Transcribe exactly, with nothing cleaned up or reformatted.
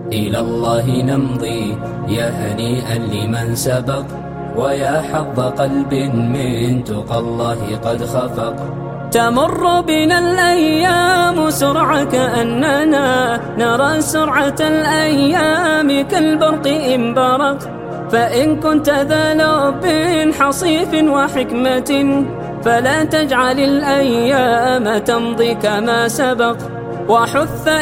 إلى الله نمضي يا هنيئا لمن سبق، ويا حظ قلب من تقى الله قد خفق. تمر بنا الأيام سرعة كأننا نرى سرعة الأيام كالبرق إن برق. فإن كنت ذا لب حصيف وحكمة فلا تجعل الأيام تمضي كما سبق، وحث